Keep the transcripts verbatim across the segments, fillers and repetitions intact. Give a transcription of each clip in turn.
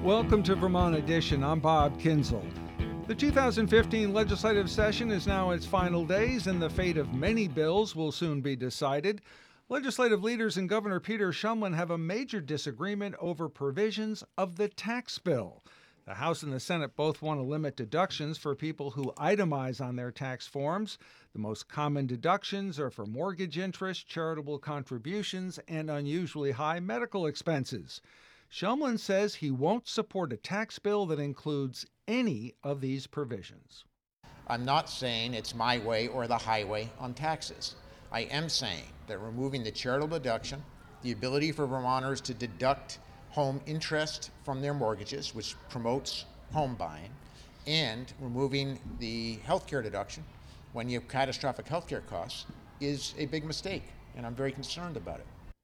Welcome to Vermont Edition. I'm Bob Kinzel. The two thousand fifteen legislative session is now in its final days, and the fate of many bills will soon be decided. Legislative leaders and Governor Peter Shumlin have a major disagreement over provisions of the tax bill. The House and the Senate both want to limit deductions for people who itemize on their tax forms. The most common deductions are for mortgage interest, charitable contributions, and unusually high medical expenses. Shumlin says he won't support a tax bill that includes any of these provisions. I'm not saying it's my way or the highway on taxes. I am saying that removing the charitable deduction, the ability for Vermonters to deduct home interest from their mortgages, which promotes home buying, and removing the healthcare deduction when you have catastrophic healthcare costs is a big mistake, and I'm very concerned about it.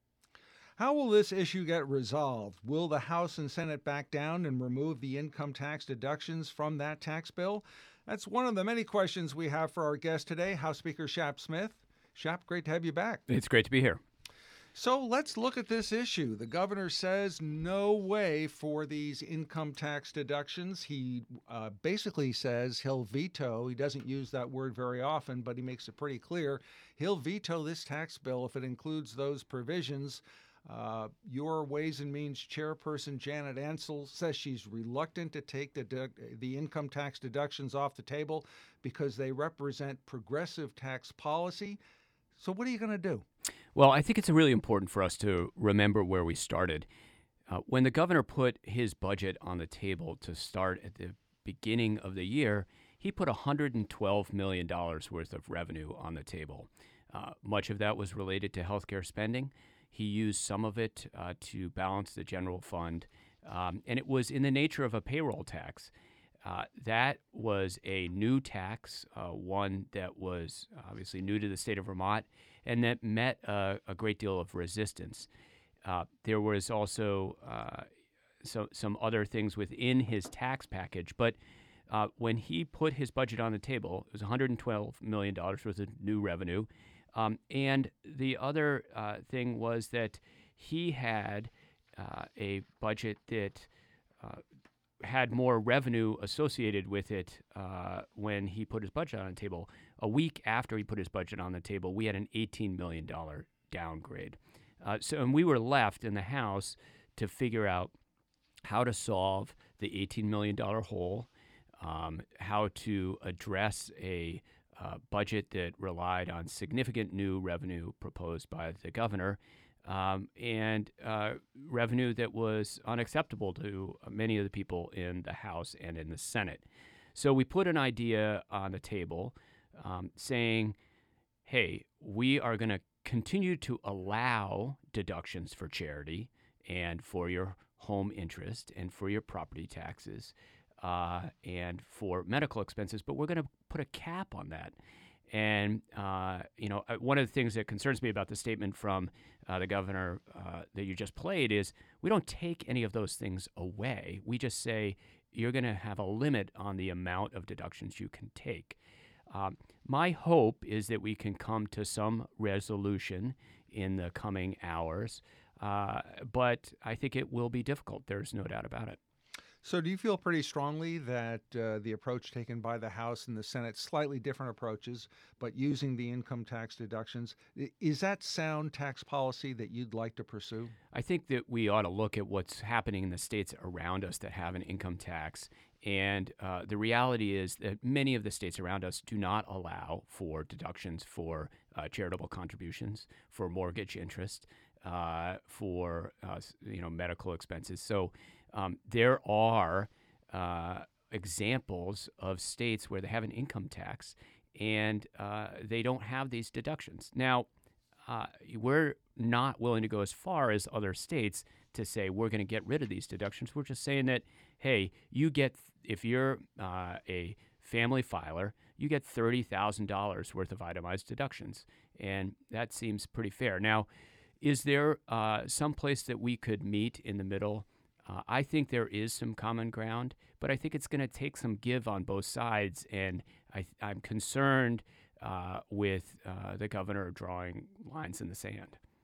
How will this issue get resolved? Will the House and Senate back down and remove the income tax deductions from that tax bill? That's one of the many questions we have for our guest today, House Speaker Shap Smith. Shap, great to have you back. It's great to be here. So let's look at this issue. The governor says no way for these income tax deductions. He uh, basically says he'll veto. He doesn't use that word very often, but he makes it pretty clear. He'll veto this tax bill if it includes those provisions. Uh, your Ways and Means chairperson, Janet Ansell, says she's reluctant to take the, de- the income tax deductions off the table because they represent progressive tax policy. So what are you going to do? Well, I think it's really important for us to remember where we started. Uh, when the governor put his budget on the table to start at the beginning of the year, he put one hundred twelve million dollars worth of revenue on the table. Uh, much of that was related to healthcare spending. He used some of it uh, to balance the general fund, um, and it was in the nature of a payroll tax. Uh, that was a new tax, uh, one that was obviously new to the state of Vermont, and that met uh, a great deal of resistance. Uh, there was also uh, so, some other things within his tax package, but uh, when he put his budget on the table, it was one hundred twelve million dollars worth of new revenue. Um, and the other uh, thing was that he had uh, a budget that uh, had more revenue associated with it uh, when he put his budget on the table. A week after he put his budget on the table, we had an eighteen million dollars downgrade. Uh, so, and we were left in the House to figure out how to solve the eighteen million dollars hole, um, how to address a Uh, budget that relied on significant new revenue proposed by the governor, um, and uh, revenue that was unacceptable to many of the people in the House and in the Senate. So we put an idea on the table um, saying, hey, we are going to continue to allow deductions for charity and for your home interest and for your property taxes Uh, and for medical expenses, but we're going to put a cap on that. And, uh, you know, one of the things that concerns me about the statement from uh, the governor uh, that you just played is we don't take any of those things away. We just say you're going to have a limit on the amount of deductions you can take. Um, my hope is that we can come to some resolution in the coming hours, uh, but I think it will be difficult. There's no doubt about it. So do you feel pretty strongly that uh, the approach taken by the House and the Senate, slightly different approaches, but using the income tax deductions, is that sound tax policy that you'd like to pursue? I think that we ought to look at what's happening in the states around us that have an income tax. And uh, the reality is that many of the states around us do not allow for deductions for uh, charitable contributions, for mortgage interest, uh, for uh, you know medical expenses. So Um, there are uh, examples of states where they have an income tax and uh, they don't have these deductions. Now, uh, we're not willing to go as far as other states to say we're going to get rid of these deductions. We're just saying that, hey, you get, if you're uh, a family filer, you get thirty thousand dollars worth of itemized deductions. And that seems pretty fair. Now, is there uh, some place that we could meet in the middle? Uh, I think there is some common ground, but I think it's going to take some give on both sides, and I, I'm concerned uh, with uh, the governor drawing lines in the sand.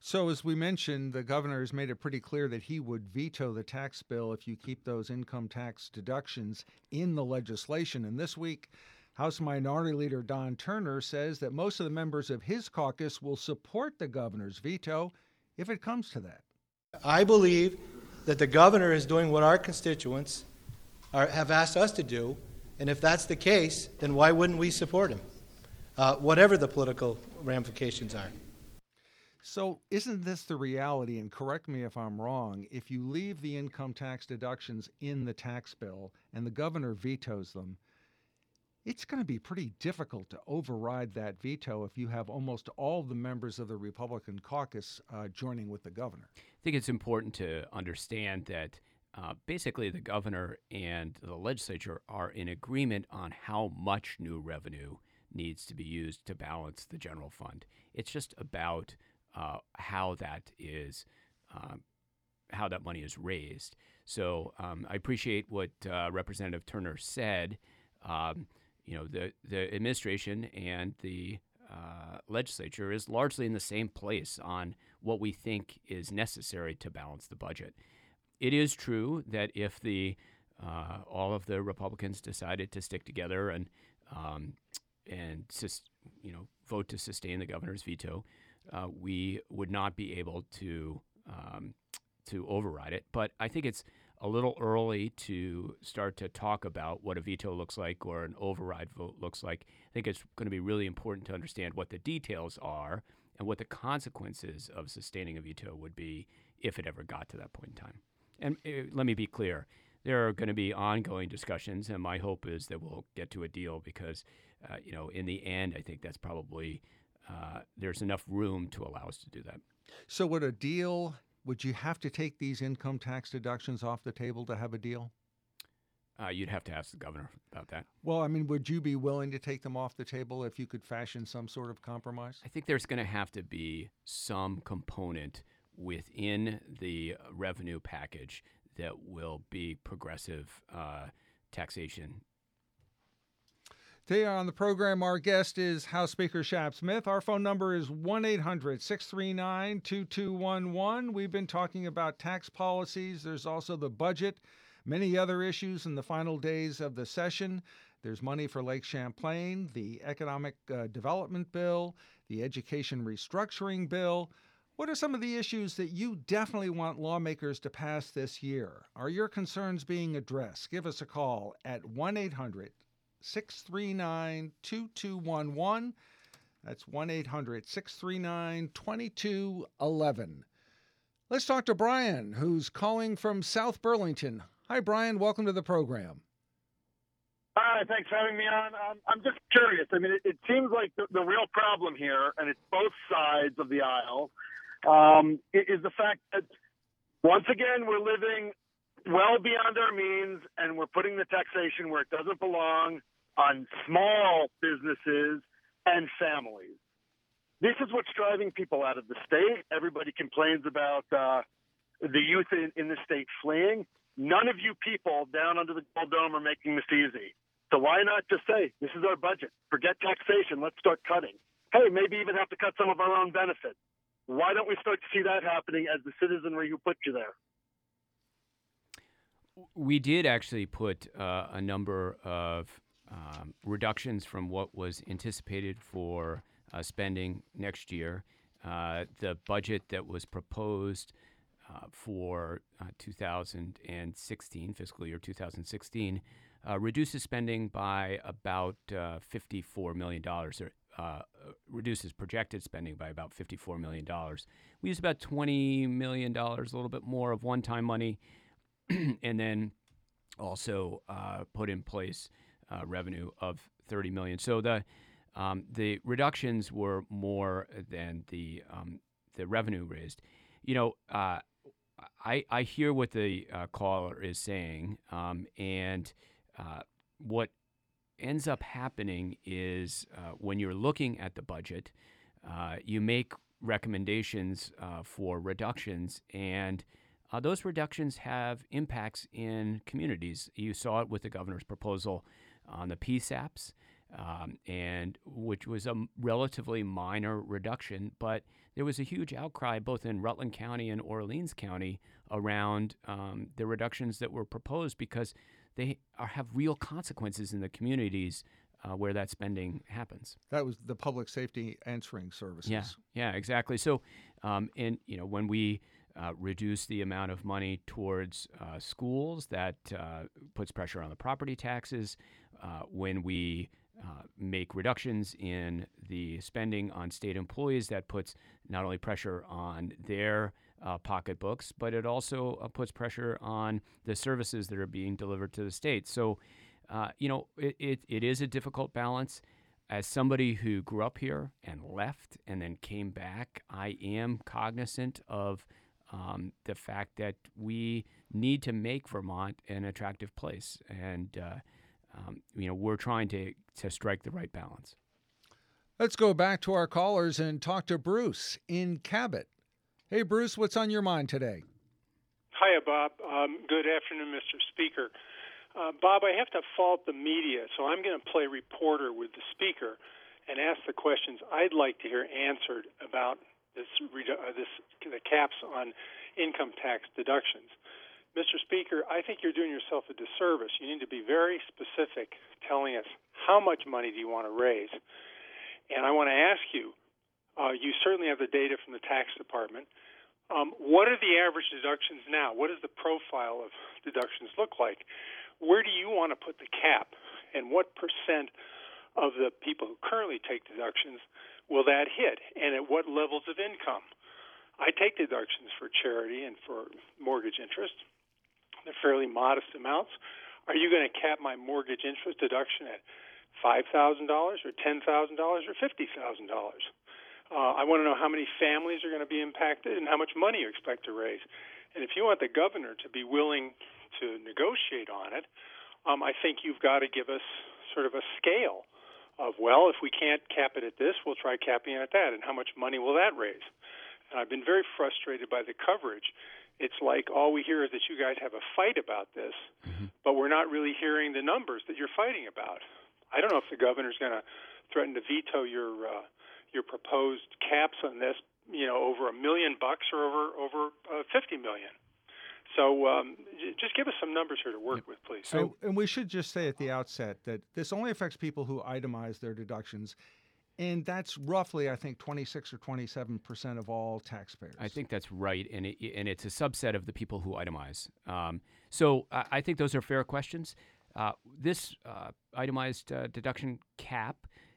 So, as we mentioned, the governor has made it pretty clear that he would veto the tax bill if you keep those income tax deductions in the legislation. And this week, House Minority Leader Don Turner says that most of the members of his caucus will support the governor's veto if it comes to that. I believe that the governor is doing what our constituents are, have asked us to do, and if that's the case, then why wouldn't we support him, uh, whatever the political ramifications are? So isn't this the reality, and correct me if I'm wrong, if you leave the income tax deductions in the tax bill and the governor vetoes them, it's going to be pretty difficult to override that veto if you have almost all the members of the Republican caucus uh, joining with the governor. I think it's important to understand that uh, basically the governor and the legislature are in agreement on how much new revenue needs to be used to balance the general fund. It's just about uh, how that is, um, how that money is raised. So um, I appreciate what uh, Representative Turner said. Um, you know, the the administration and the uh, legislature is largely in the same place on what we think is necessary to balance the budget. It is true that if the uh, all of the Republicans decided to stick together and um, and sus- you know vote to sustain the governor's veto, uh, we would not be able to um, to override it. But I think it's a little early to start to talk about what a veto looks like or an override vote looks like. I think it's going to be really important to understand what the details are and what the consequences of sustaining a veto would be if it ever got to that point in time. And uh, let me be clear, there are going to be ongoing discussions, and my hope is that we'll get to a deal because, uh, you know, in the end, I think that's probably, uh, there's enough room to allow us to do that. So would a deal, would you have to take these income tax deductions off the table to have a deal? Uh, you'd have to ask the governor about that. Well, I mean, would you be willing to take them off the table if you could fashion some sort of compromise? I think there's going to have to be some component within the revenue package that will be progressive uh, taxation. Today on the program, our guest is House Speaker Shap Smith. Our phone number is one eight hundred six three nine two two one one. We've been talking about tax policies. There's also the budget, many other issues in the final days of the session. There's money for Lake Champlain, the Economic uh, Development Bill, the Education Restructuring Bill. What are some of the issues that you definitely want lawmakers to pass this year? Are your concerns being addressed? Give us a call at one eight hundred six three nine two two one one. That's one eight hundred six three nine two two one one. Let's talk to Brian, who's calling from South Burlington. Hi, Brian. Welcome to the program. Hi, thanks for having me on. Um, I'm just curious. I mean, it, it seems like the, the real problem here, and it's both sides of the aisle, um, is the fact that, once again, we're living well beyond our means, and we're putting the taxation where it doesn't belong on small businesses and families. This is what's driving people out of the state. Everybody complains about uh, the youth in, in the state fleeing. None of you people down under the Gold Dome are making this easy. So why not just say, this is our budget. Forget taxation. Let's start cutting. Hey, maybe even have to cut some of our own benefits. Why don't we start to see that happening as the citizenry who put you there? We did actually put uh, a number of um, reductions from what was anticipated for uh, spending next year. Uh, the budget that was proposed uh, for uh, two thousand sixteen, fiscal year two thousand sixteen, uh, reduces spending by about uh, fifty-four million dollars, or uh, reduces projected spending by about fifty-four million dollars. We use about twenty million dollars, a little bit more of one-time money, and then also uh, put in place uh, revenue of thirty million dollars. So the um, the reductions were more than the um, the revenue raised. You know, uh, I I hear what the uh, caller is saying, um, and uh, what ends up happening is uh, when you're looking at the budget, uh, you make recommendations uh, for reductions, and Uh, those reductions have impacts in communities. You saw it with the governor's proposal on the P SAPs. um, and which was a relatively minor reduction, but there was a huge outcry both in Rutland County and Orleans County around um, the reductions that were proposed because they are, have real consequences in the communities uh, where that spending happens. That was the public safety answering services. Yeah, yeah, exactly. So, um, and you know, when we uh, reduce the amount of money towards uh, schools, that uh, puts pressure on the property taxes. Uh, when we uh, make reductions in the spending on state employees, that puts not only pressure on their uh, pocketbooks, but it also uh, puts pressure on the services that are being delivered to the state. So, uh, you know, it, it, it is a difficult balance. As somebody who grew up here and left and then came back, I am cognizant of um, the fact that we need to make Vermont an attractive place. And, uh, um, you know, we're trying to, to strike the right balance. Let's go back to our callers and talk to Bruce in Cabot. Hey, Bruce, what's on your mind today? Hiya, Bob. Um, good afternoon, Mister Speaker. Uh, Bob, I have to fault the media, so I'm going to play reporter with the Speaker and ask the questions I'd like to hear answered about this, uh, this the caps on income tax deductions. Mister Speaker, I think you're doing yourself a disservice. You need to be very specific, telling us how much money do you want to raise. And I want to ask you, uh, you certainly have the data from the tax department. Um, what are the average deductions now? What does the profile of deductions look like? Where do you want to put the cap? And what percent of the people who currently take deductions will that hit? And at what levels of income? I take deductions for charity and for mortgage interest. They're fairly modest amounts. Are you going to cap my mortgage interest deduction at five thousand dollars or ten thousand dollars or fifty thousand dollars? Uh, I want to know how many families are going to be impacted and how much money you expect to raise. And if you want the governor to be willing to negotiate on it, um, I think you've got to give us sort of a scale of, well, if we can't cap it at this, we'll try capping it at that, and how much money will that raise? And I've been very frustrated by the coverage. It's like all we hear is that you guys have a fight about this, mm-hmm. but we're not really hearing the numbers that you're fighting about. I don't know if the governor's going to threaten to veto your uh, your proposed caps on this, you know, over a million bucks or over over uh, fifty million. So um, just give us some numbers here to work with, please. So, and we should just say at the outset that this only affects people who itemize their deductions, and that's roughly, I think, twenty-six or twenty-seven percent of all taxpayers. I think that's right, and it, and it's a subset of the people who itemize. Um, so I, I think those are fair questions. Uh, this uh, itemized uh, deduction cap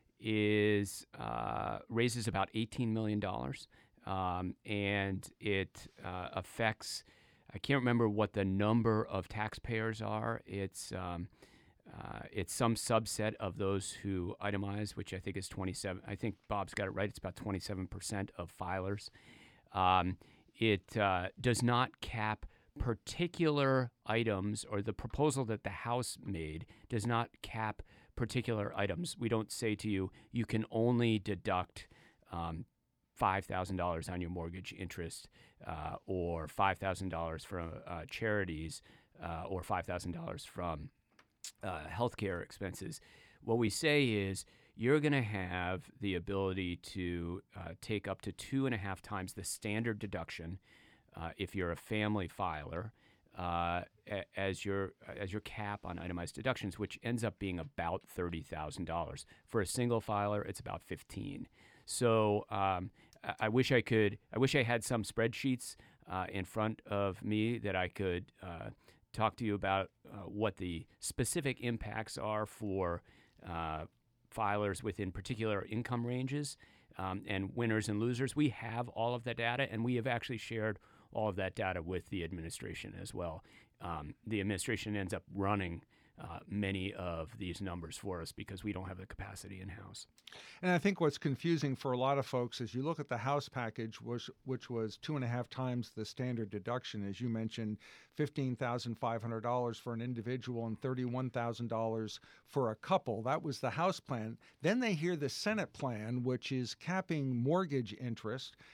is uh, raises about eighteen million dollars, um, and it uh, affects. I can't remember what the number of taxpayers are. It's um, uh, it's some subset of those who itemize, which I think is twenty-seven. I think Bob's got it right. It's about twenty-seven percent of filers. Um, it uh, does not cap particular items, or the proposal that the House made does not cap particular items. We don't say to you, you can only deduct um, five thousand dollars on your mortgage interest, uh, or five thousand dollars from uh, charities, uh, or five thousand dollars from uh, healthcare expenses. What we say is you're going to have the ability to uh, take up to two and a half times the standard deduction uh, if you're a family filer, uh, as your as your cap on itemized deductions, which ends up being about thirty thousand dollars. For a single filer, it's about fifteen. So um, I, I wish I could. I wish I had some spreadsheets uh, in front of me that I could uh, talk to you about uh, what the specific impacts are for uh, filers within particular income ranges, um, and winners and losers. We have all of that data, and we have actually shared all of that data with the administration as well. Um, the administration ends up running uh, many of these numbers for us because we don't have the capacity in-house. And I think what's confusing for a lot of folks is you look at the House package, which, which was two and a half times the standard deduction, as you mentioned, fifteen thousand five hundred dollars for an individual and thirty-one thousand dollars for a couple. That was the House plan. Then they hear the Senate plan, which is capping mortgage interest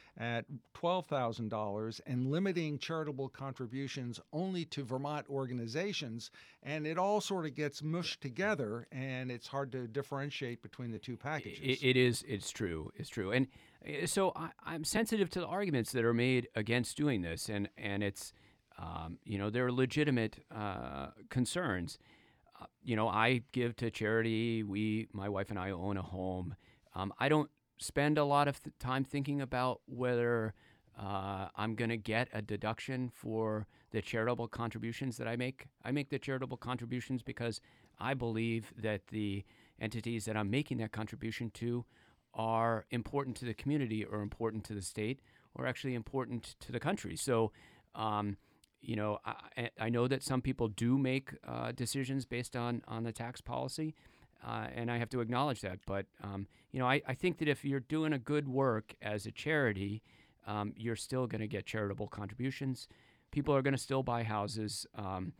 at twelve thousand dollars and limiting charitable contributions only to Vermont organizations. And it all sort of gets mushed together, and it's hard to differentiate between the two packages. It, it is. It's true. It's true. And uh, so I, I'm sensitive to the arguments that are made against doing this, and and it's, um, you know, there are legitimate uh, concerns. Uh, you know, I give to charity. We, my wife and I, own a home. Um, I don't spend a lot of th- time thinking about whether uh, I'm going to get a deduction for the charitable contributions that I make. I make the charitable contributions because I believe that the entities that I'm making that contribution to are important to the community, or important to the state, or actually important to the country. So, um, you know, I, I know that some people do make uh, decisions based on, on the tax policy, uh, and I have to acknowledge that. But, um, you know, I, I think that if you're doing a good work as a charity, um, you're still going to get charitable contributions. People are going to still buy houses, um,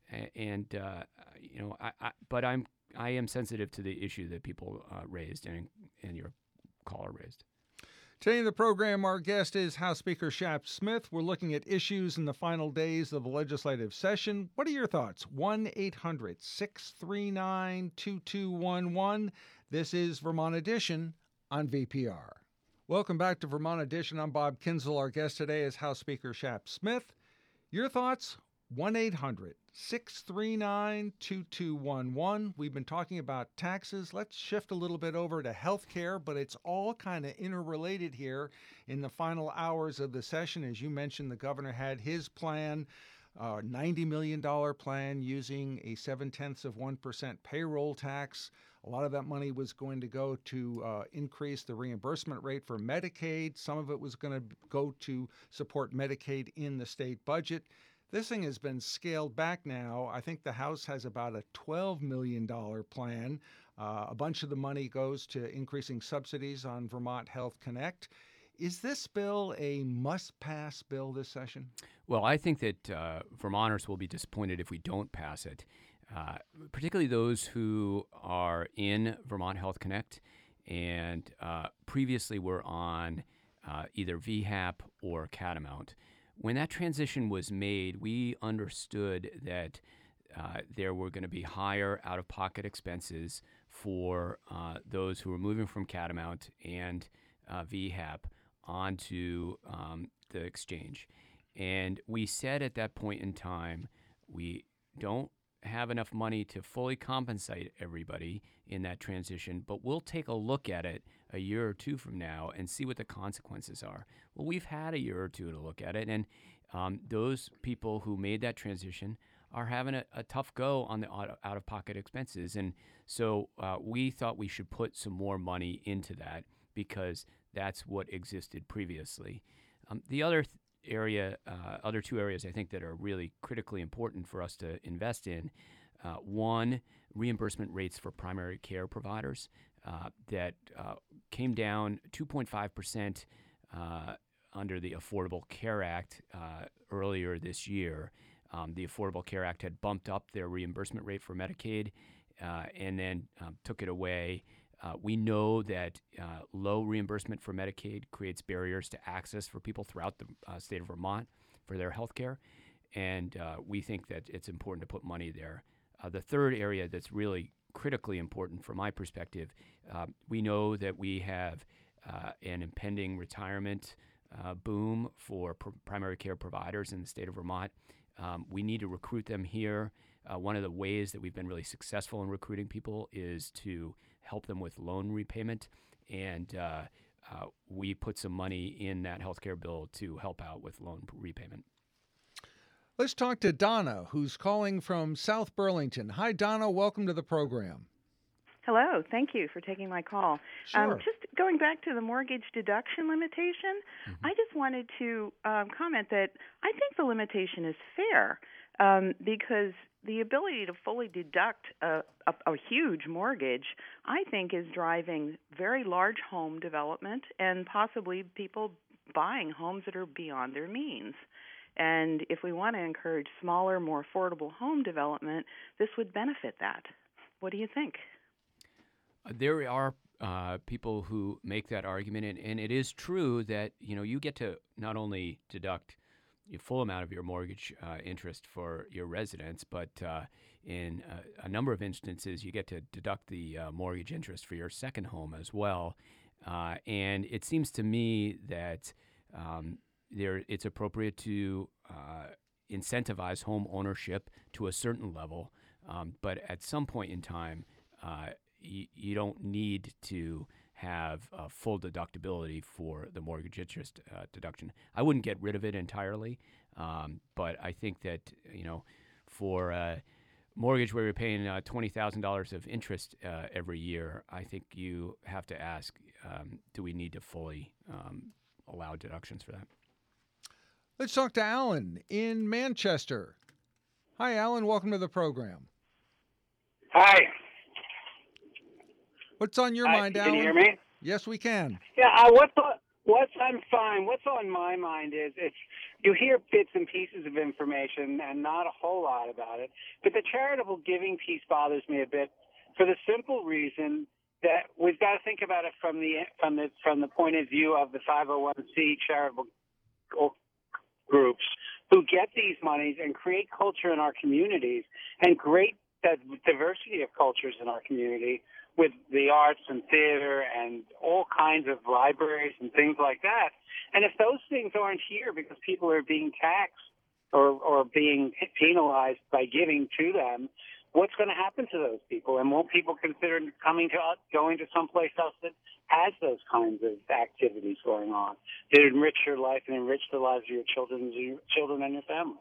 and, uh, you know, I, I, but I'm I am sensitive to the issue that people uh, raised and, and your caller raised. Today in the program, our guest is House Speaker Shap Smith. We're looking at issues in the final days of the legislative session. What are your thoughts? one eight hundred six three nine two two one one. This is Vermont Edition on V P R. Welcome back to Vermont Edition. I'm Bob Kinzel. Our guest today is House Speaker Shap Smith. Your thoughts? one eight hundred six three nine two two one one. We've been talking about taxes. Let's shift a little bit over to health care, but it's all kind of interrelated here in the final hours of the session. As you mentioned, the governor had his plan, uh, ninety million dollars plan using a seven-tenths of one percent payroll tax. A lot of that money was going to go to uh, increase the reimbursement rate for Medicaid. Some of it was going to go to support Medicaid in the state budget. This thing has been scaled back now. I think the House has about a twelve million dollars plan. Uh, a bunch of the money goes to increasing subsidies on Vermont Health Connect. Is this bill a must-pass bill this session? Well, I think that uh, Vermonters will be disappointed if we don't pass it, uh, particularly those who are in Vermont Health Connect and uh, previously were on uh, either V HAP or Catamount. When that transition was made, we understood that uh, there were going to be higher out-of-pocket expenses for uh, those who were moving from Catamount and uh, V HAP onto um, the exchange. And we said at that point in time, we don't have enough money to fully compensate everybody in that transition, but we'll take a look at it a year or two from now and see what the consequences are. Well, we've had a year or two to look at it, and um, those people who made that transition are having a, a tough go on the out-of-pocket expenses. And so uh, we thought we should put some more money into that because that's what existed previously. Um, the other th- area, uh, other two areas I think that are really critically important for us to invest in. Uh, one, reimbursement rates for primary care providers uh, that uh, came down two point five percent uh, under the Affordable Care Act uh, earlier this year. Um, the Affordable Care Act had bumped up their reimbursement rate for Medicaid uh, and then um, took it away. Uh, we know that uh, low reimbursement for Medicaid creates barriers to access for people throughout the uh, state of Vermont for their health care, and uh, we think that it's important to put money there. Uh, the third area that's really critically important from my perspective, uh, we know that we have uh, an impending retirement uh, boom for pr- primary care providers in the state of Vermont. Um, we need to recruit them here. Uh, one of the ways that we've been really successful in recruiting people is to help them with loan repayment, and uh, uh, we put some money in that healthcare bill to help out with loan repayment. Let's talk to Donna, who's calling from South Burlington. Hi, Donna. Welcome to the program. Hello. Thank you for taking my call. Sure. Um, just going back to the mortgage deduction limitation, mm-hmm. I just wanted to um, comment that I think the limitation is fair um, because the ability to fully deduct a, a, a huge mortgage, I think, is driving very large home development and possibly people buying homes that are beyond their means. And if we want to encourage smaller, more affordable home development, this would benefit that. What do you think? There are uh, people who make that argument, and, and it is true that you know you get to not only deduct the full amount of your mortgage uh, interest for your residence, but uh, in a, a number of instances, you get to deduct the uh, mortgage interest for your second home as well. Uh, and it seems to me that um, there it's appropriate to uh, incentivize home ownership to a certain level, um, but at some point in time, uh, y- you don't need to have uh, full deductibility for the mortgage interest uh, deduction. I wouldn't get rid of it entirely, um, but I think that you know, for a mortgage where you're paying uh, twenty thousand dollars of interest uh, every year, I think you have to ask, um, do we need to fully um, allow deductions for that? Let's talk to Alan in Manchester. Hi, Alan. Welcome to the program. Hi. What's on your Hi, mind, can Alan? you hear me? Yes, we can. Yeah, uh, what's on, what's I'm fine. What's on my mind is it's you hear bits and pieces of information and not a whole lot about it. But the charitable giving piece bothers me a bit for the simple reason that we've got to think about it from the from the from the point of view of the five oh one c charitable groups who get these monies and create culture in our communities and great diversity of cultures in our community with the arts and theater and all kinds of libraries and things like that. And if those things aren't here because people are being taxed or, or being penalized by giving to them, what's going to happen to those people? And won't people consider coming to us, going to someplace else that has those kinds of activities going on that enrich your life and enrich the lives of your children, your children and your family?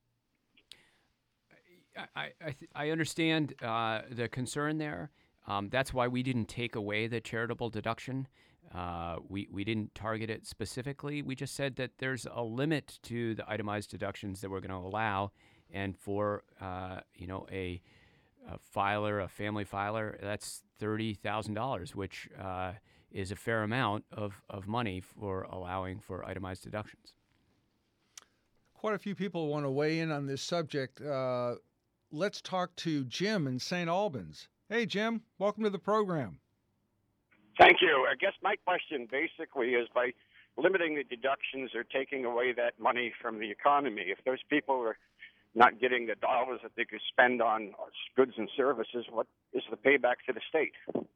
I, I, th- I understand uh, the concern there. Um, that's why we didn't take away the charitable deduction. Uh, we, we didn't target it specifically. We just said that there's a limit to the itemized deductions that we're going to allow. And for, uh, you know, a, a filer, a family filer, that's thirty thousand dollars, which uh, is a fair amount of, of money for allowing for itemized deductions. Quite a few people want to weigh in on this subject. Uh, let's talk to Jim in Saint Albans. Hey, Jim, welcome to the program. Thank you. I guess my question basically is by limiting the deductions or taking away that money from the economy, if those people are not getting the dollars that they could spend on goods and services, what is the payback to the state?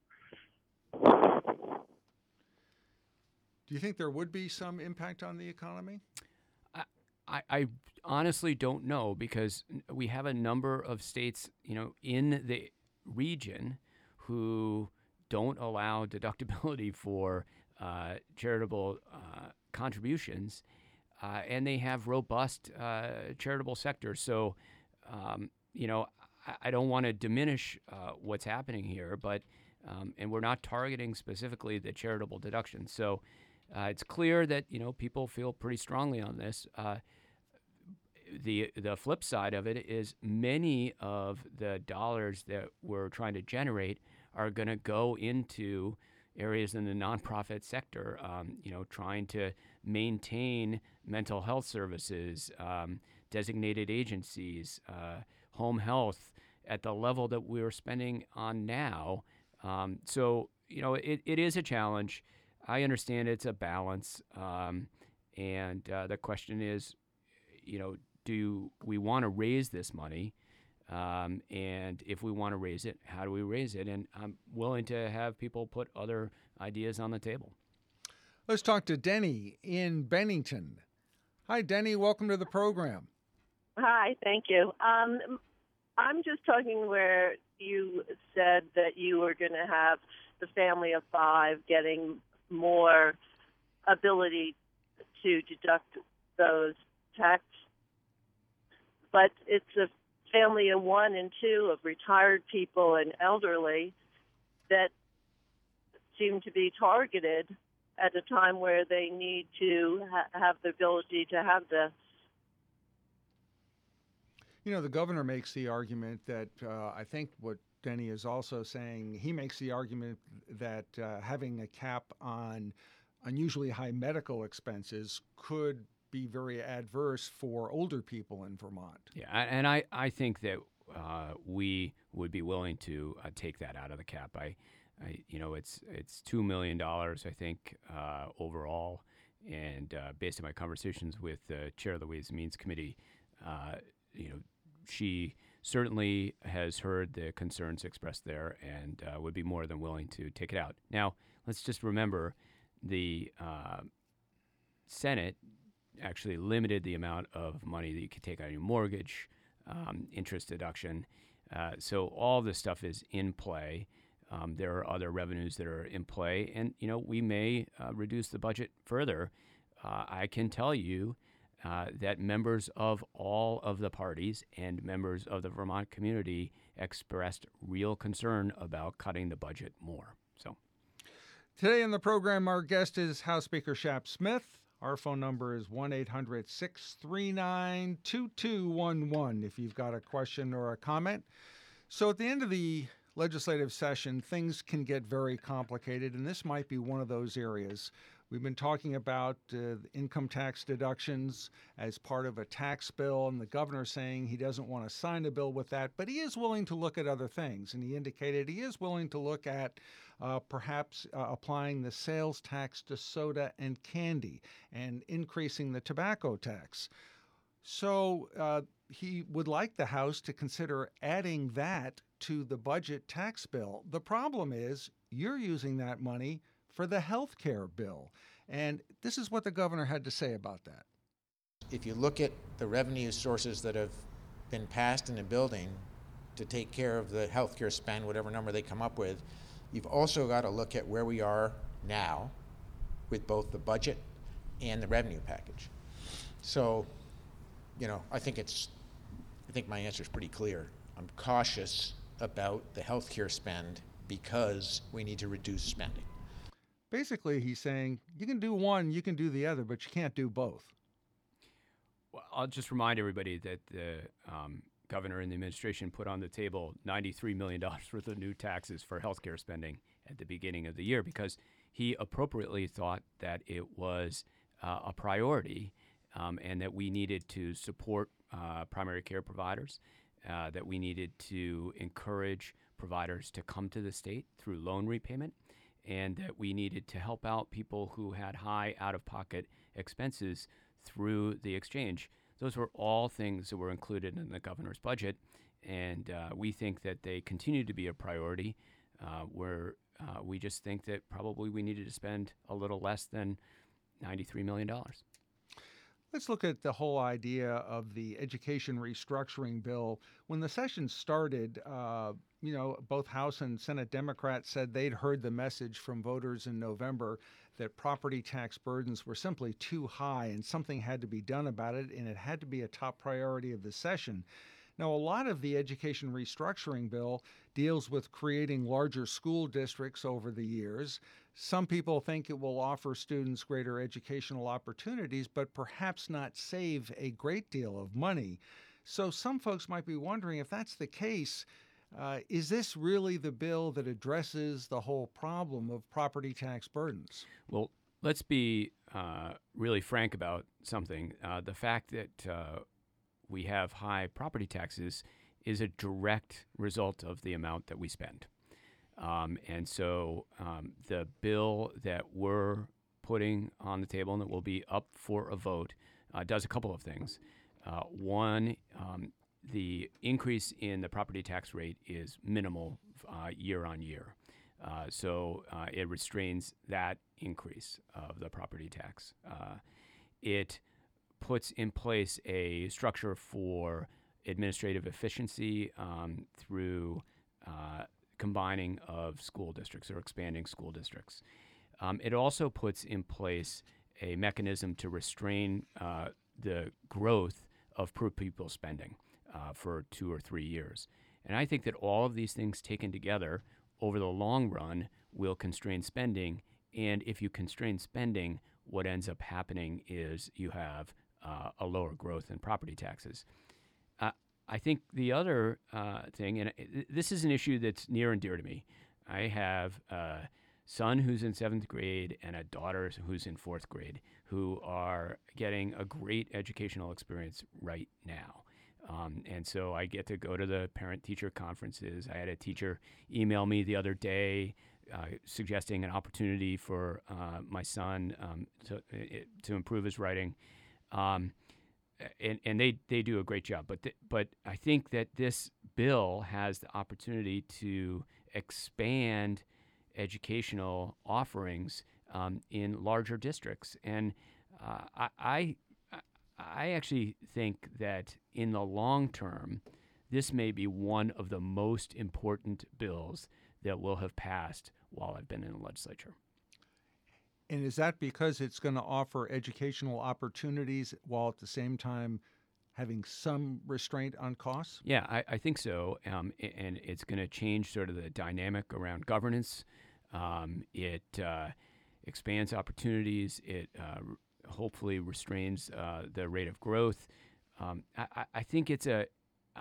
Do you think there would be some impact on the economy? I, I honestly don't know because we have a number of states, you know, in the region who don't allow deductibility for uh, charitable uh, contributions, uh, and they have robust uh, charitable sectors. So, um, you know, I, I don't want to diminish uh, what's happening here, but um, and we're not targeting specifically the charitable deduction. So, uh, it's clear that you know people feel pretty strongly on this. Uh, The the flip side of it is many of the dollars that we're trying to generate are going to go into areas in the nonprofit sector, um, you know, trying to maintain mental health services, um, designated agencies, uh, home health at the level that we're spending on now. Um, so, you know, it, it is a challenge. I understand it's a balance. Um, and uh, the question is, you know, do we want to raise this money? Um, and if we want to raise it, how do we raise it? And I'm willing to have people put other ideas on the table. Let's talk to Denny in Bennington. Hi, Denny. Welcome to the program. Hi, thank you. Um, I'm just talking where you said that you were going to have the family of five getting more ability to deduct those tax. But it's a family of one and two of retired people and elderly that seem to be targeted at a time where they need to ha- have the ability to have the. You know, the governor makes the argument that uh, I think what Denny is also saying, he makes the argument that uh, having a cap on unusually high medical expenses could be very adverse for older people in Vermont. Yeah, and I, I think that uh, we would be willing to uh, take that out of the cap. I I, you know, it's it's two million dollars, I think, uh, overall. And uh, based on my conversations with the chair of the Ways and Means Committee, uh, you know, she certainly has heard the concerns expressed there and uh, would be more than willing to take it out. Now, let's just remember the uh, Senate actually limited the amount of money that you could take out of your mortgage, um, interest deduction. Uh, so all this stuff is in play. Um, there are other revenues that are in play, and you know we may uh, reduce the budget further. Uh, I can tell you uh, that members of all of the parties and members of the Vermont community expressed real concern about cutting the budget more. So today in the program, our guest is House Speaker Shap Smith. Our phone number is one eight hundred six three nine two two one one if you've got a question or a comment. So at the end of the legislative session, things can get very complicated, and this might be one of those areas. We've been talking about uh, income tax deductions as part of a tax bill, and the governor saying he doesn't want to sign a bill with that, but he is willing to look at other things, and he indicated he is willing to look at uh, perhaps uh, applying the sales tax to soda and candy and increasing the tobacco tax. So uh, he would like the House to consider adding that to the budget tax bill. The problem is you're using that money for the health care bill. And this is what the governor had to say about that. If you look at the revenue sources that have been passed in the building to take care of the health care spend, whatever number they come up with, you've also got to look at where we are now with both the budget and the revenue package. So, you know, I think it's, I think my answer is pretty clear. I'm cautious about the healthcare spend because we need to reduce spending. Basically, he's saying you can do one, you can do the other, but you can't do both. Well, I'll just remind everybody that the um, governor and the administration put on the table ninety-three million dollars worth of new taxes for healthcare spending at the beginning of the year because he appropriately thought that it was uh, a priority um, and that we needed to support uh, primary care providers. Uh, that we needed to encourage providers to come to the state through loan repayment, and that we needed to help out people who had high out-of-pocket expenses through the exchange. Those were all things that were included in the governor's budget, and uh, we think that they continue to be a priority, uh, where uh, we just think that probably we needed to spend a little less than ninety-three million dollars. Let's look at the whole idea of the education restructuring bill. When the session started, uh, you know, both House and Senate Democrats said they'd heard the message from voters in November that property tax burdens were simply too high and something had to be done about it, and it had to be a top priority of the session. Now, a lot of the education restructuring bill deals with creating larger school districts over the years. Some people think it will offer students greater educational opportunities, but perhaps not save a great deal of money. So some folks might be wondering if that's the case, uh, is this really the bill that addresses the whole problem of property tax burdens? Well, let's be uh, really frank about something. Uh, the fact that uh, we have high property taxes is a direct result of the amount that we spend. Um, and so um, the bill that we're putting on the table and that will be up for a vote uh, does a couple of things. Uh, one, um, the increase in the property tax rate is minimal uh, year on year. Uh, so uh, it restrains that increase of the property tax. Uh, it puts in place a structure for administrative efficiency um, through uh, combining of school districts or expanding school districts. Um, it also puts in place a mechanism to restrain uh, the growth of per pupil spending uh, for two or three years. And I think that all of these things taken together over the long run will constrain spending. And if you constrain spending, what ends up happening is you have Uh, a lower growth in property taxes. Uh, I think the other uh, thing, and this is an issue that's near and dear to me. I have a son who's in seventh grade and a daughter who's in fourth grade who are getting a great educational experience right now. Um, and so I get to go to the parent-teacher conferences. I had a teacher email me the other day uh, suggesting an opportunity for uh, my son um, to it, to improve his writing, um, and and they, they do a great job. But th- but I think that this bill has the opportunity to expand educational offerings um, in larger districts, and uh, I, I I actually think that in the long term, this may be one of the most important bills that will have passed while I've been in the legislature. And is that because it's going to offer educational opportunities while at the same time having some restraint on costs? Yeah, I, I think so. Um, and it's going to change sort of the dynamic around governance. Um, it uh, expands opportunities. It uh, hopefully restrains uh, the rate of growth. Um, I, I think it's a,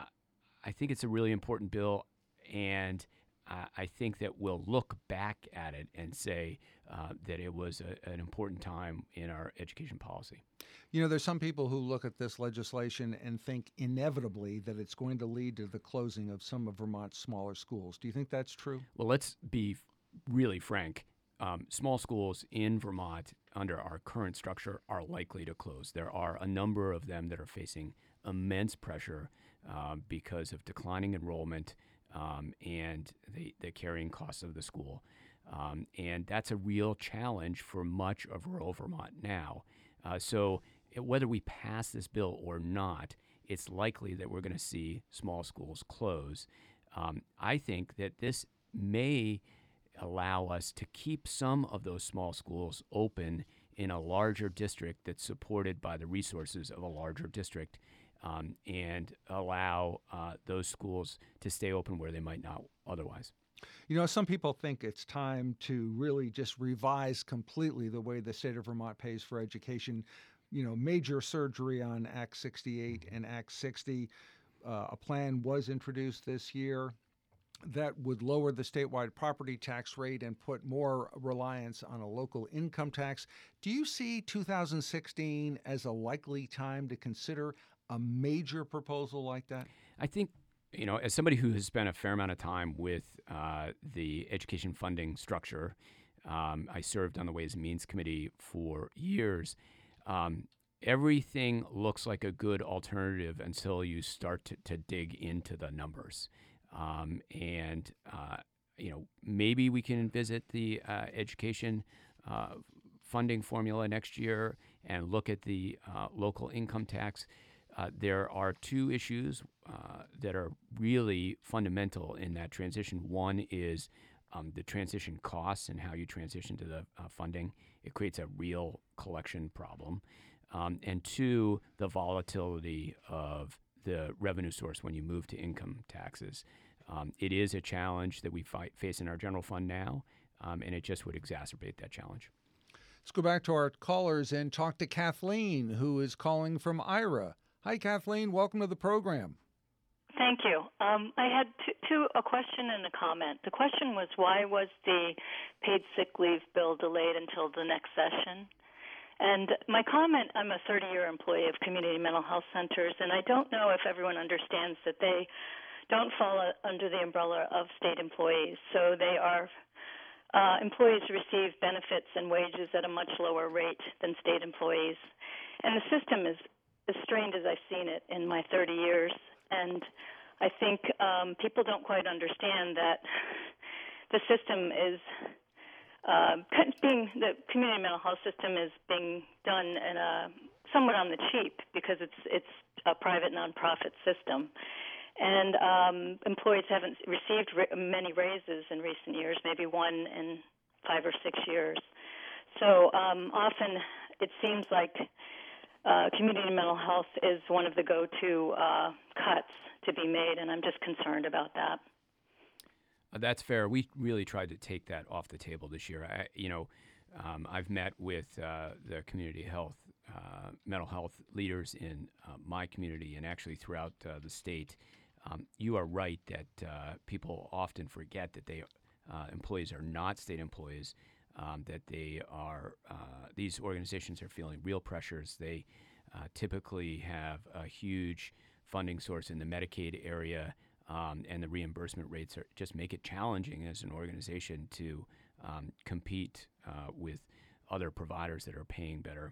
I think it's a really important bill, and uh, I think that we'll look back at it and say uh, that it was a, an important time in our education policy. You know, there's some people who look at this legislation and think inevitably that it's going to lead to the closing of some of Vermont's smaller schools. Do you think that's true? Well, let's be really frank. Um, small schools in Vermont under our current structure are likely to close. There are a number of them that are facing immense pressure uh, because of declining enrollment um, and the, the carrying costs of the school. Um, and that's a real challenge for much of rural Vermont now. Uh, so whether we pass this bill or not, it's likely that we're going to see small schools close. Um, I think that this may allow us to keep some of those small schools open in a larger district that's supported by the resources of a larger district, um, and allow uh, those schools to stay open where they might not otherwise. You know, some people think it's time to really just revise completely the way the state of Vermont pays for education. You know, major surgery on Act sixty-eight and Act sixty. Uh, a plan was introduced this year that would lower the statewide property tax rate and put more reliance on a local income tax. Do you see two thousand sixteen as a likely time to consider a major proposal like that? I think, you know, as somebody who has spent a fair amount of time with uh, the education funding structure, um, I served on the Ways and Means Committee for years. Um, everything looks like a good alternative until you start to, to dig into the numbers. Um, and, uh, you know, maybe we can visit the uh, education uh, funding formula next year and look at the uh, local income tax. Uh, there are two issues uh, that are really fundamental in that transition. One is um, the transition costs and how you transition to the uh, funding. It creates a real collection problem. Um, and two, the volatility of the revenue source when you move to income taxes. Um, it is a challenge that we fight, face in our general fund now, um, and it just would exacerbate that challenge. Let's go back to our callers and talk to Kathleen, who is calling from Ira. Hi, Kathleen. Welcome to the program. Thank you. Um, I had two, two, a question and a comment. The question was, why was the paid sick leave bill delayed until the next session? And my comment, I'm a thirty-year employee of community mental health centers, and I don't know if everyone understands that they don't fall under the umbrella of state employees. So they are uh, employees who receive benefits and wages at a much lower rate than state employees. And the system is as strained as I've seen it in my thirty years. And I think um, people don't quite understand that the system is Uh, being the community mental health system is being done in a somewhat on the cheap because it's it's a private nonprofit system, and um, employees haven't received ra- many raises in recent years, maybe one in five or six years. So um, often it seems like uh, community mental health is one of the go-to uh, cuts to be made, and I'm just concerned about that. Uh, that's fair. We really tried to take that off the table this year. I, you know, um, I've met with uh, the community health, uh, mental health leaders in uh, my community and actually throughout uh, the state. Um, you are right that uh, people often forget that they uh, employees are not state employees. Um, that they are uh, these organizations are feeling real pressures. They uh, typically have a huge funding source in the Medicaid area. um, and the reimbursement rates are just make it challenging as an organization to um, compete uh, with other providers that are paying better.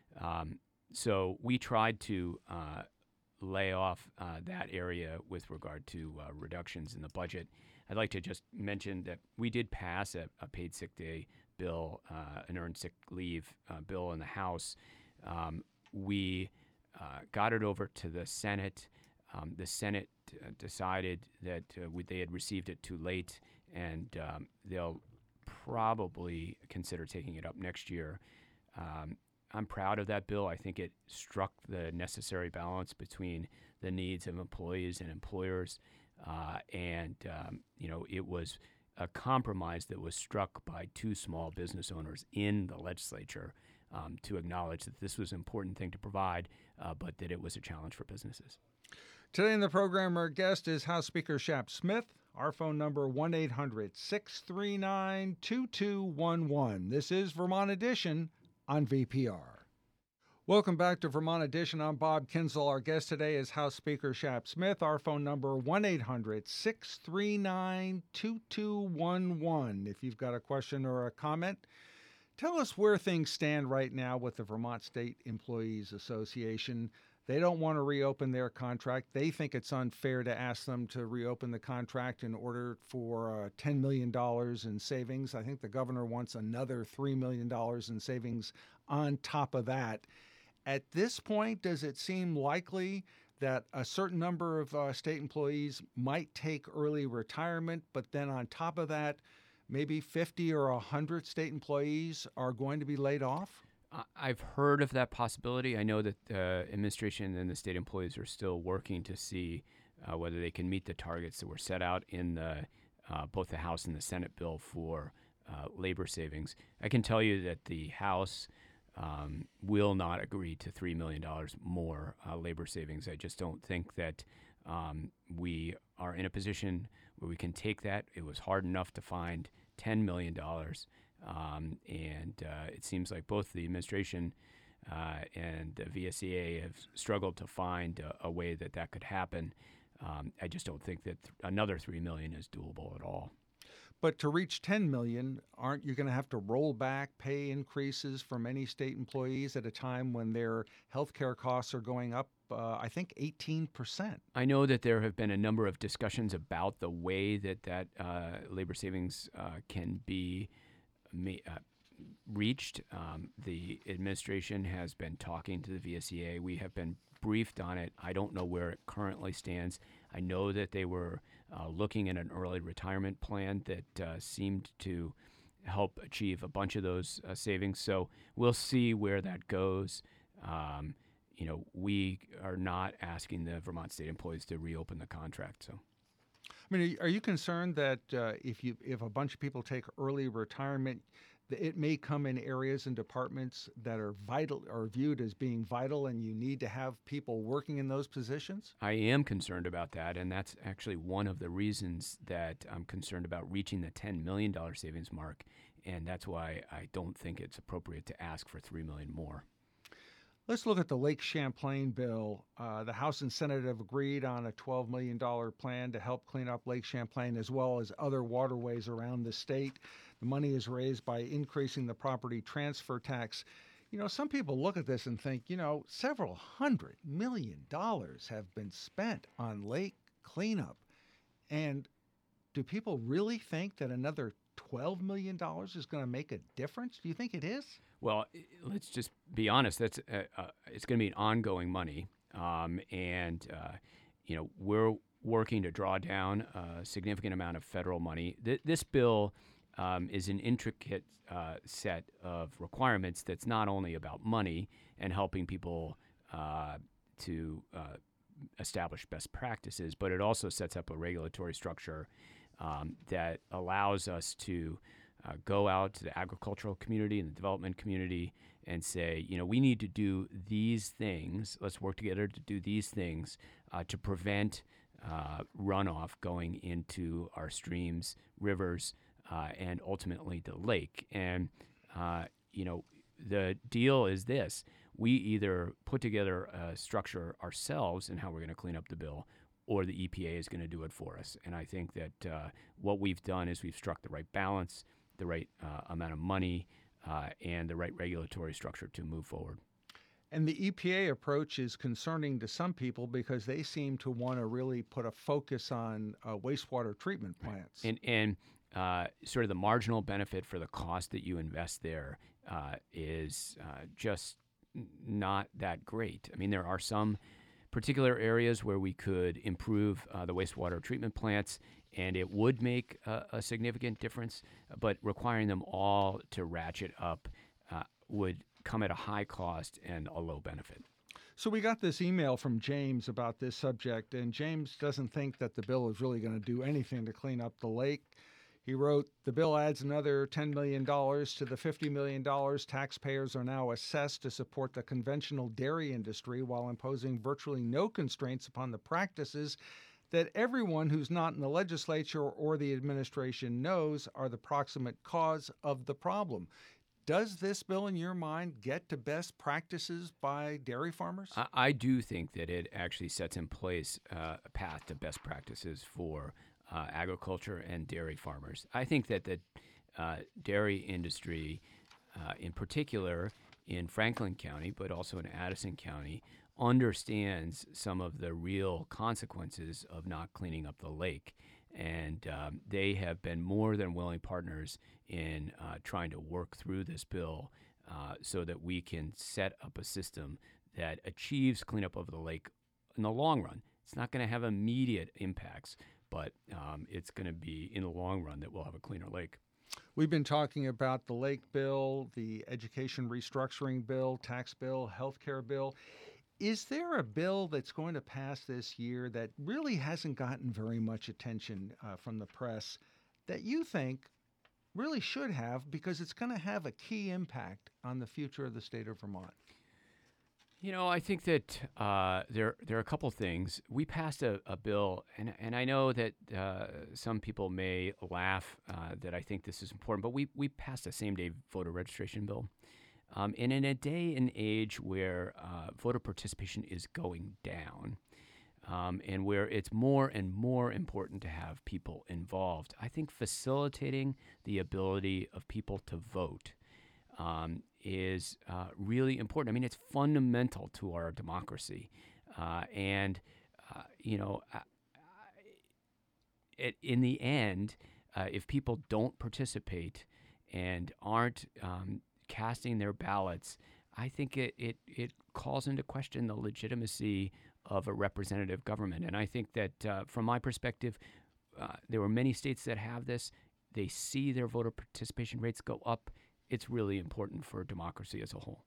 Um, so we tried to uh, lay off uh, that area with regard to uh, reductions in the budget. I'd like to just mention that we did pass a, a paid sick day bill, uh, an earned sick leave uh, bill in the House. Um, we uh, got it over to the Senate. Um, the Senate uh, decided that uh, we, they had received it too late, and um, they'll probably consider taking it up next year. Um, I'm proud of that bill. I think it struck the necessary balance between the needs of employees and employers, uh, and um, you know, it was a compromise that was struck by two small business owners in the legislature um, to acknowledge that this was an important thing to provide, uh, but that it was a challenge for businesses. Today in the program, our guest is House Speaker Shap Smith. Our phone number, one eight hundred six three nine two two one one. This is Vermont Edition on V P R. Welcome back to Vermont Edition. I'm Bob Kinzel. Our guest today is House Speaker Shap Smith. Our phone number, one eight hundred six three nine two two one one. If you've got a question or a comment, tell us where things stand right now with the Vermont State Employees Association. They don't want to reopen their contract. They think it's unfair to ask them to reopen the contract in order for uh, ten million dollars in savings. I think the governor wants another three million dollars in savings on top of that. At this point, does it seem likely that a certain number of uh, state employees might take early retirement, but then on top of that, maybe fifty or one hundred state employees are going to be laid off? I've heard of that possibility. I know that the administration and the state employees are still working to see uh, whether they can meet the targets that were set out in the, uh, both the House and the Senate bill for uh, labor savings. I can tell you that the House um, will not agree to three million dollars more uh, labor savings. I just don't think that um, we are in a position where we can take that. It was hard enough to find ten million dollars. Um, and uh, it seems like both the administration uh, and the V S E A have struggled to find a, a way that that could happen. Um, I just don't think that th- another three million dollars is doable at all. But to reach ten million dollars, aren't you going to have to roll back pay increases for many state employees at a time when their health care costs are going up, uh, I think, eighteen percent? I know that there have been a number of discussions about the way that that uh, labor savings uh, can be Uh, reached. Um, the administration has been talking to the V S E A. We have been briefed on it. I don't know where it currently stands. I know that they were uh, looking at an early retirement plan that uh, seemed to help achieve a bunch of those uh, savings. So we'll see where that goes. Um, you know, we are not asking the Vermont state employees to reopen the contract. So. I mean, are you concerned that uh, if you if a bunch of people take early retirement, it may come in areas and departments that are vital or viewed as being vital, and you need to have people working in those positions? I am concerned about that, and that's actually one of the reasons that I'm concerned about reaching the ten million dollars savings mark, and that's why I don't think it's appropriate to ask for three million dollars more. Let's look at the Lake Champlain bill. Uh, the House and Senate have agreed on a twelve million dollars plan to help clean up Lake Champlain as well as other waterways around the state. The money is raised by increasing the property transfer tax. You know, some people look at this and think, you know, several hundred million dollars have been spent on lake cleanup. And do people really think that another twelve million dollars is going to make a difference? Do you think it is? Well, let's just be honest. That's uh, uh, it's going to be ongoing money, um, and uh, you know we're working to draw down a significant amount of federal money. Th- this bill um, is an intricate uh, set of requirements that's not only about money and helping people uh, to uh, establish best practices, but it also sets up a regulatory structure um, that allows us to Uh, go out to the agricultural community and the development community and say, you know, we need to do these things. Let's work together to do these things uh, to prevent uh, runoff going into our streams, rivers, uh, and ultimately the lake. And, uh, you know, the deal is this. We either put together a structure ourselves in how we're going to clean up the bill, or the E P A is going to do it for us. And I think that uh, what we've done is we've struck the right balance, the right uh, amount of money, uh, and the right regulatory structure to move forward. And the E P A approach is concerning to some people because they seem to want to really put a focus on uh, wastewater treatment plants. Right. And, and uh, sort of the marginal benefit for the cost that you invest there uh, is uh, just not that great. I mean, there are some particular areas where we could improve uh, the wastewater treatment plants, and it would make a, a significant difference, but requiring them all to ratchet up uh, would come at a high cost and a low benefit. So we got this email from James about this subject, and James doesn't think that the bill is really going to do anything to clean up the lake. He wrote, the bill adds another ten million dollars to the fifty million dollars taxpayers are now assessed to support the conventional dairy industry while imposing virtually no constraints upon the practices that everyone who's not in the legislature or the administration knows are the proximate cause of the problem. Does this bill, in your mind, get to best practices by dairy farmers? I, I do think that it actually sets in place uh, a path to best practices for uh, agriculture and dairy farmers. I think that the uh, dairy industry, uh, in particular in Franklin County, but also in Addison County, understands some of the real consequences of not cleaning up the lake. And um, they have been more than willing partners in uh, trying to work through this bill uh, so that we can set up a system that achieves cleanup of the lake in the long run. It's not going to have immediate impacts, but um, it's going to be in the long run that we'll have a cleaner lake. We've been talking about the lake bill, the education restructuring bill, tax bill, health care bill. Is there a bill that's going to pass this year that really hasn't gotten very much attention uh, from the press that you think really should have, because it's going to have a key impact on the future of the state of Vermont? You know, I think that uh, there there are a couple things. We passed a, a bill, and and I know that uh, some people may laugh uh, that I think this is important, but we, we passed a same-day voter registration bill. Um, and in a day and age where uh, voter participation is going down, um, and where it's more and more important to have people involved, I think facilitating the ability of people to vote um, is uh, really important. I mean, it's fundamental to our democracy. Uh, and, uh, you know, I, I, it, in the end, uh, if people don't participate and aren't um, casting their ballots, I think it, it, it calls into question the legitimacy of a representative government. And I think that uh, from my perspective, uh, there are many states that have this. They see their voter participation rates go up. It's really important for democracy as a whole.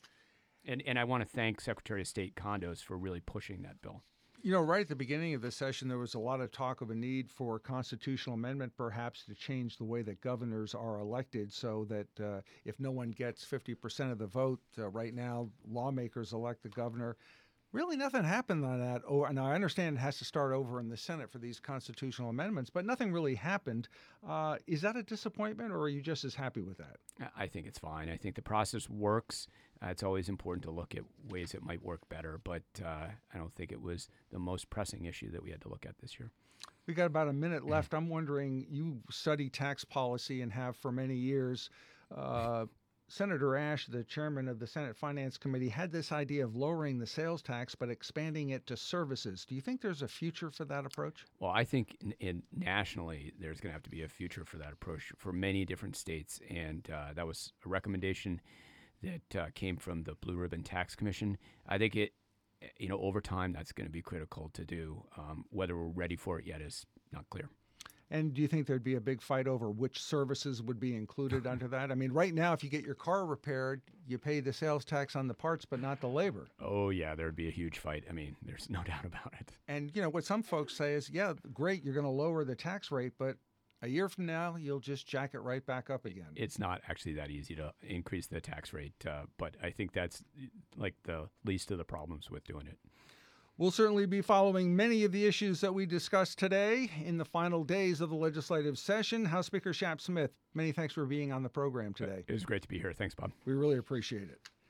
And, and I want to thank Secretary of State Kondos for really pushing that bill. You know, right at the beginning of the session, there was a lot of talk of a need for a constitutional amendment, perhaps, to change the way that governors are elected so that uh, if no one gets fifty percent of the vote, uh, right now, lawmakers elect the governor. Really nothing happened on that. Oh, and I understand it has to start over in the Senate for these constitutional amendments, but nothing really happened. Uh, is that a disappointment, or are you just as happy with that? I think it's fine. I think the process works. Uh, it's always important to look at ways it might work better, but uh, I don't think it was the most pressing issue that we had to look at this year. We got about a minute left. I'm wondering, you study tax policy and have for many years. Uh, Senator Ashe, the chairman of the Senate Finance Committee, had this idea of lowering the sales tax but expanding it to services. Do you think there's a future for that approach? Well, I think in, in nationally there's going to have to be a future for that approach for many different states, and uh, that was a recommendation that uh, came from the Blue Ribbon Tax Commission. I think it, you know, over time that's going to be critical to do. Um, whether we're ready for it yet is not clear. And do you think there'd be a big fight over which services would be included under that? I mean, right now, if you get your car repaired, you pay the sales tax on the parts, but not the labor. Oh, yeah, there'd be a huge fight. I mean, there's no doubt about it. And, you know, what some folks say is, yeah, great, you're going to lower the tax rate, but a year from now, you'll just jack it right back up again. It's not actually that easy to increase the tax rate, uh, but I think that's like the least of the problems with doing it. We'll certainly be following many of the issues that we discussed today in the final days of the legislative session. House Speaker Shap Smith, many thanks for being on the program today. It was great to be here. Thanks, Bob. We really appreciate it.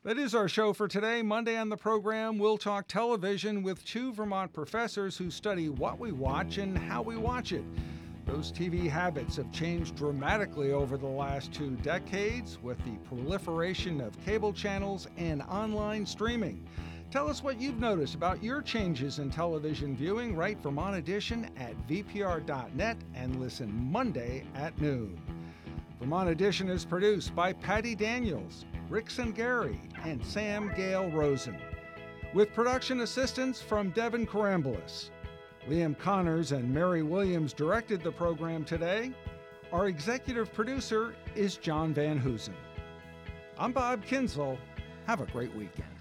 That is our show for today. Monday on the program, we'll talk television with two Vermont professors who study what we watch and how we watch it. Those T V habits have changed dramatically over the last two decades with the proliferation of cable channels and online streaming. Tell us what you've noticed about your changes in television viewing. Write Vermont Edition at v p r dot net and listen Monday at noon. Vermont Edition is produced by Patty Daniels, Rick Sangari, and Sam Gale Rosen, with production assistance from Devin Karambulis. Liam Connors and Mary Williams directed the program today. Our executive producer is John Van Hoosen. I'm Bob Kinsel. Have a great weekend.